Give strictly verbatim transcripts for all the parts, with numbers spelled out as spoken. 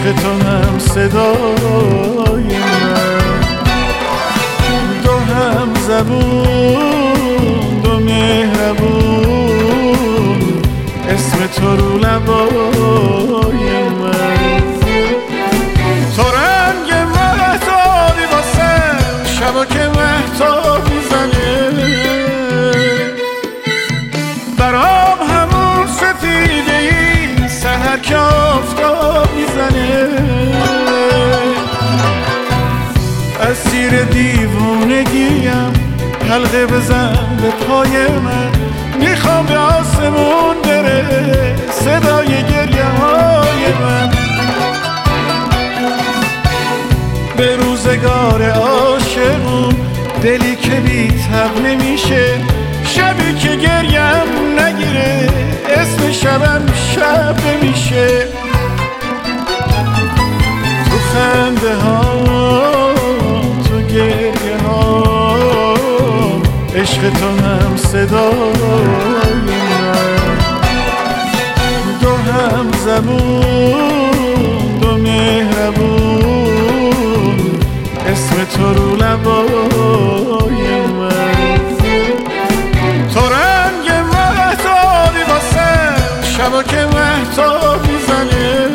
عشق تو هم صدای من، دو هم زبون دو مهربون، اسم تو رو لبای من. تو رنگ مهتابی واسم شبا که مهتاب میزنه، برام همون سفیده ای سحر که آفتاب میزنه. اسیر دیوونگیم حلقه بزن به پای من، میخوام به آسمون بره صدای گریه های من. به روزگار عاشقون دلی که بی تب نمیشه، شبی که گریم نگیره اسم شبم شب نمیشه. تو خنده ها تو گریه ها عشق تو هم صدای من، دو هم زبون دو مهربون، اسم تو رو لبای من. تو رنگ مهتابی واسم شبا که مهتاب میزنه،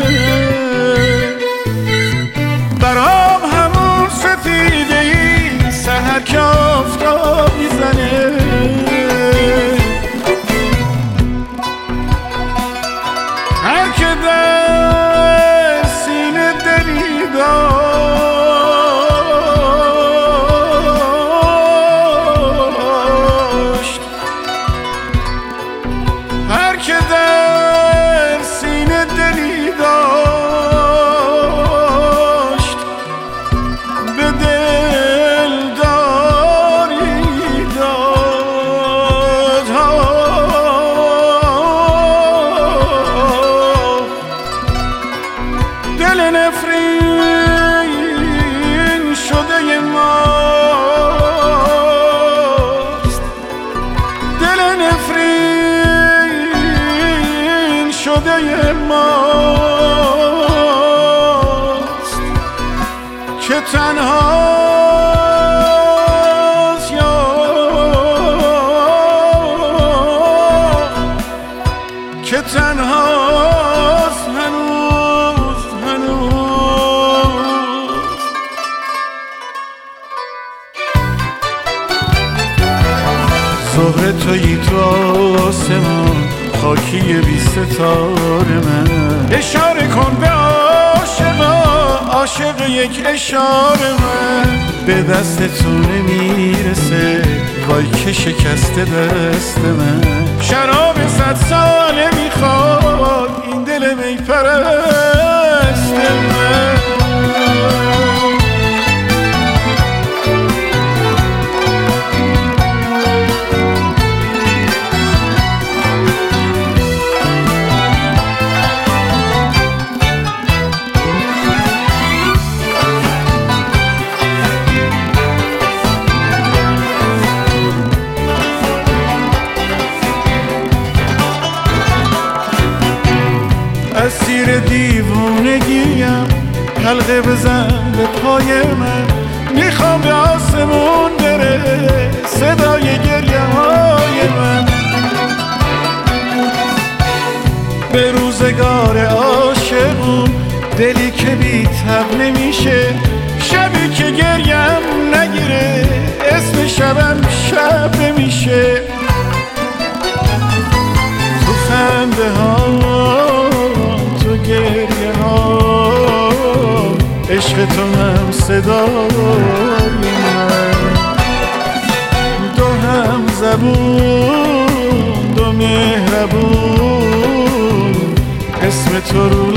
برام همون سفیده ای سحر که آفتاب میزنه. هر که در سینه دلی داشت، هر که در سینه دلی داشت، به دل داری داد. دل نفرین شده ماست، دل نفرین شده ماست، که تنهاست یا که تنهاست هنوز هنوز. زهره تویی تو آسمان، خاکی بی ستاره من. اشاره کن به عاشقا، عاشق یک اشاره من. به دست تو نمیرسه وای که شکسته دست من. شراب صد ساله میخواد این دل میپرست من. اسیر دیوونگیم حلقه بزن به پای من، میخوام به آسمون بره صدای گریه های من. به روزگار عاشقون دلی که بی تب نمیشه، شبی که گریم نگیره اسم شبم شب نمیشه. تو خنده ها تو گریه ها عشق تو هم صدای من، دو هم زبون دو مهربون، اسم تو رو